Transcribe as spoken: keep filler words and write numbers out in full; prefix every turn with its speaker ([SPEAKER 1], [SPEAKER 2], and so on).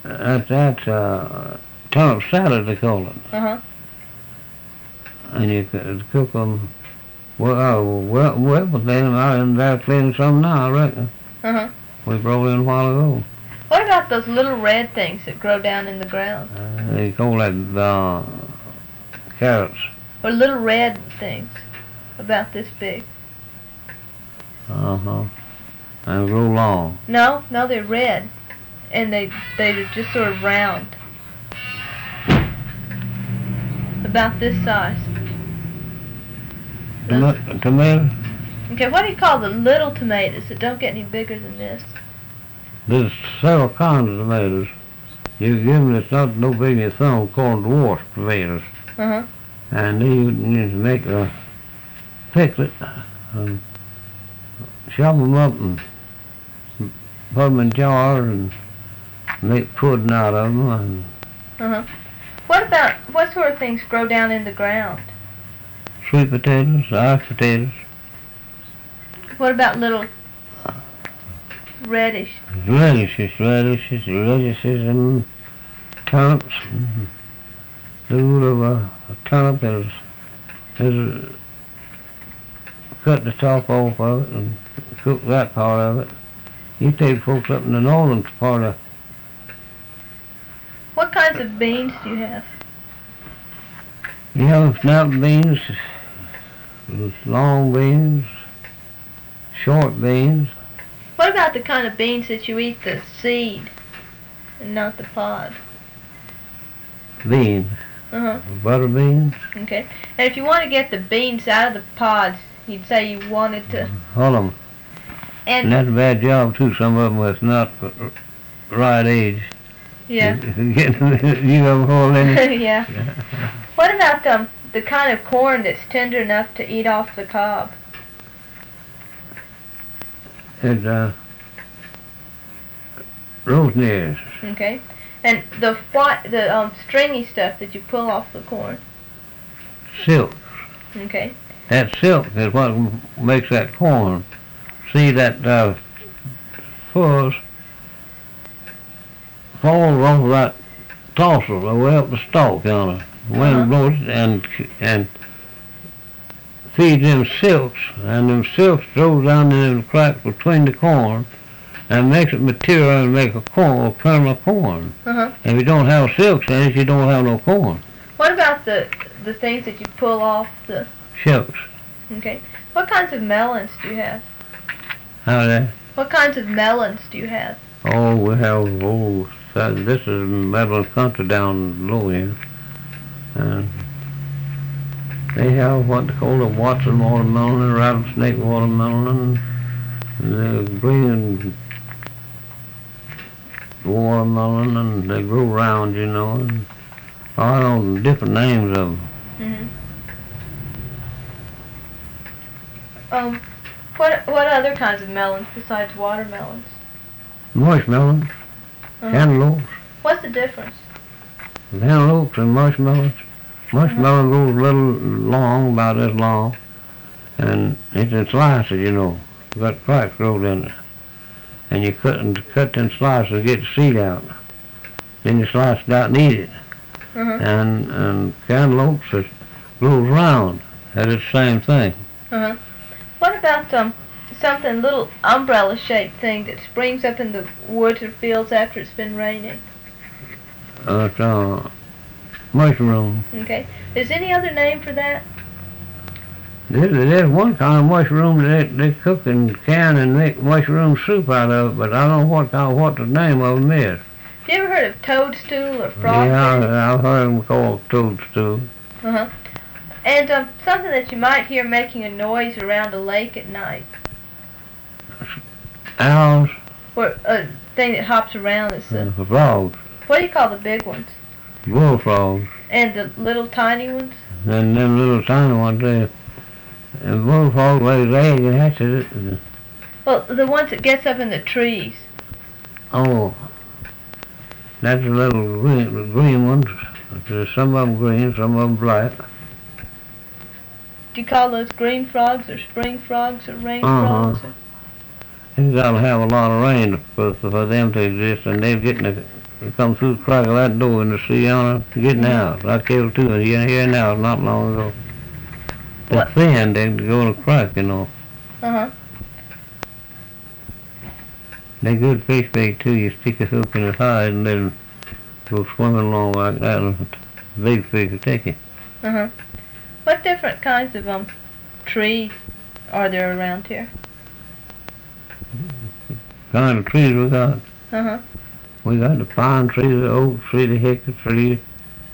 [SPEAKER 1] That's, that's uh, turnip salad, they call it.
[SPEAKER 2] Uh-huh.
[SPEAKER 1] And you could cook them, well, uh, well, well, but then I am there cleaning some now, I reckon.
[SPEAKER 2] Uh-huh.
[SPEAKER 1] We brought in a while ago.
[SPEAKER 2] What about those little red things that grow down in the ground?
[SPEAKER 1] Uh, they call that uh, carrots.
[SPEAKER 2] Or little red things about this big?
[SPEAKER 1] Uh-huh. And grow long.
[SPEAKER 2] No, no, they're red. And they, they're just sort of round. About this size.
[SPEAKER 1] Tom- tomatoes?
[SPEAKER 2] Okay, what do you call the little tomatoes that don't get any bigger than this?
[SPEAKER 1] There's several kinds of tomatoes. You give them, it's not no big as some called dwarf tomatoes.
[SPEAKER 2] Uh-huh.
[SPEAKER 1] And then you need to make a, fix it, and chop them up and put them in jars and make pudding out of them. And
[SPEAKER 2] Uh-huh. What about, what sort of things grow down in the ground?
[SPEAKER 1] sweet potatoes, iced potatoes,
[SPEAKER 2] What about little reddish?
[SPEAKER 1] radishes, radishes, radishes, and turnips. Mm-hmm. The root of a, a turnip is, is cut the top off of it and cook that part of it. You take folks up in the northern part of.
[SPEAKER 2] What kinds of beans do you have?
[SPEAKER 1] You have snap beans, long beans, short beans.
[SPEAKER 2] What about the kind of beans that you eat the seed and not the pod?
[SPEAKER 1] Beans,
[SPEAKER 2] Uh-huh.
[SPEAKER 1] butter beans.
[SPEAKER 2] Okay. And if you want to get the beans out of the pods, you'd say you wanted to...
[SPEAKER 1] Hold 'em. And
[SPEAKER 2] And,
[SPEAKER 1] that's a bad job too. Some of them was not the right age.
[SPEAKER 2] yeah.
[SPEAKER 1] You ever hold any?
[SPEAKER 2] Yeah. What about um, the kind of corn that's tender enough to eat off the cob?
[SPEAKER 1] It's uh, rosenears.
[SPEAKER 2] Okay. And the white, the um, stringy stuff that you pull off the corn.
[SPEAKER 1] Silk.
[SPEAKER 2] Okay.
[SPEAKER 1] That silk is what makes that corn. See that uh, fuzz falls off of that tassel way up the stalk, you know. Wind
[SPEAKER 2] Uh-huh.
[SPEAKER 1] blows it and and feeds them silks, and them silks goes down in the cracks between the corn and makes it material and make a corn, a kernel of corn.
[SPEAKER 2] Uh-huh.
[SPEAKER 1] If you don't have silks in it, you don't have no corn.
[SPEAKER 2] What about the the things that you pull off the...
[SPEAKER 1] Silks.
[SPEAKER 2] Okay. What kinds of melons do you have?
[SPEAKER 1] How that?
[SPEAKER 2] What kinds of melons do you have?
[SPEAKER 1] Oh, we have, oh, that- this is Madeline Country down low here. And they have what they call the Watson watermelon and rattlesnake watermelon and the green watermelon, and they grow round, you know, and I don't know different names of them.
[SPEAKER 2] Mm-hmm. Um, what what other kinds of melons besides watermelons?
[SPEAKER 1] Marshmallows,
[SPEAKER 2] Uh-huh.
[SPEAKER 1] cantaloupes,
[SPEAKER 2] What's the difference?
[SPEAKER 1] cantaloupes and marshmallows. Marshmallow goes a little long, about this long, and it's in slices, you know. You got cracks rolled in it. And you cut and cut them slices to get the seed out. Then you slice it out and eat it.
[SPEAKER 2] Uh-huh.
[SPEAKER 1] And and cantaloupes is grows round. That is the same thing.
[SPEAKER 2] Uh-huh. What about um something little umbrella-shaped thing that springs up in the woods or fields after it's been raining?
[SPEAKER 1] Uh, it's uh, mushroom.
[SPEAKER 2] Okay. Is any other name for that?
[SPEAKER 1] There's, there's one kind of mushroom that they, they cook and can and make mushroom soup out of, but I don't know what kind, what the name of them is.
[SPEAKER 2] Have you ever heard of toadstool or frog?
[SPEAKER 1] Yeah, I, I've heard them called toadstool.
[SPEAKER 2] Uh-huh. And um, something that you might hear making a noise around a lake at night.
[SPEAKER 1] Owls,
[SPEAKER 2] Or a thing that hops around. Is
[SPEAKER 1] uh,
[SPEAKER 2] the,
[SPEAKER 1] frogs,
[SPEAKER 2] what do you call the big ones?
[SPEAKER 1] bullfrogs,
[SPEAKER 2] And the little tiny ones?
[SPEAKER 1] and them little tiny ones there. And bullfrog lays eggs and hatches it.
[SPEAKER 2] Well, the ones that gets up in the trees.
[SPEAKER 1] Oh, that's the little green, the green ones. There's some of them green, some of them black.
[SPEAKER 2] Do you call those green frogs or spring frogs or rain
[SPEAKER 1] Uh-huh.
[SPEAKER 2] frogs? Or,
[SPEAKER 1] You gotta have a lot of rain for, for them to exist, and they're getting the they come through the crack of that door in the sea on it, getting out. I killed two of them here now not long ago. They're
[SPEAKER 2] What?
[SPEAKER 1] thin, they go in a crack, you know.
[SPEAKER 2] Uh-huh.
[SPEAKER 1] They're good fish bait too. You stick a hook in the hide and let them go swimming along like that, and the big fish will take it.
[SPEAKER 2] Uh-huh. What different kinds of um trees are there around here?
[SPEAKER 1] Kind of trees we got.
[SPEAKER 2] Uh-huh.
[SPEAKER 1] We got the pine trees, the oak tree, the hickory tree,